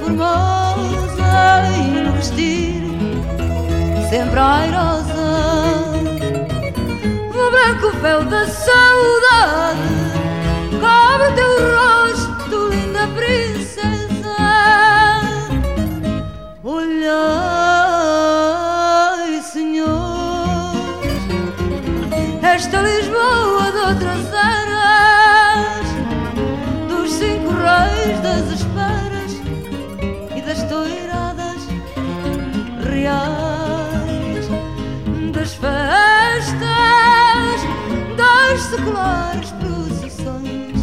formosa e no vestir sempre airosa. O branco véu da saudade cobre teu rosto, linda princesa. Olhai, senhor, esta Lisboa de outras eras, dos 5 reis, das esperas e das toiradas reais, das festas, das seculares procissões,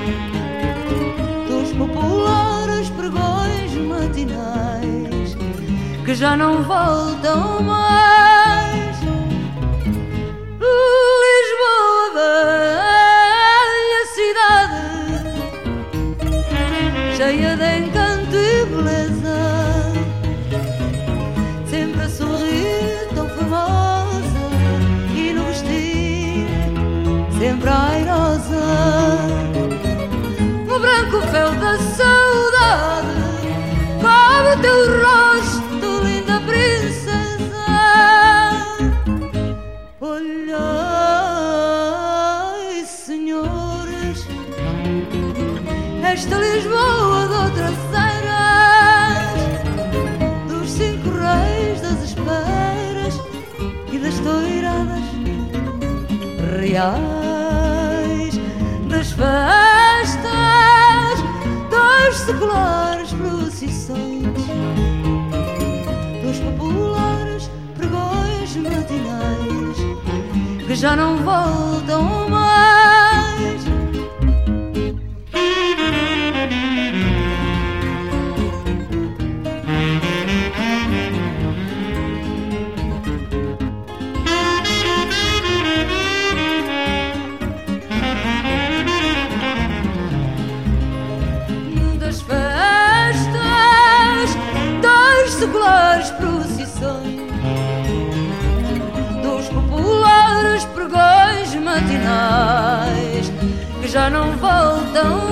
dos populares pregões matinais que já não voltam mais. Lisboa, velha cidade, cheia de encanto e beleza, sempre a sorrir tão famosa e no vestir sempre airosa. O branco véu da saudade cobre teu rosto, linda princesa. Olhai, senhores, esta Lisboa de outras eras, dos 5 reis, das esperas e das toiradas reais, das festas, das seculares procissões, dos populares pregões matinais que já não voltam mais. Das festas, das seculares procissões, dos populares pregões matinais que já não voltam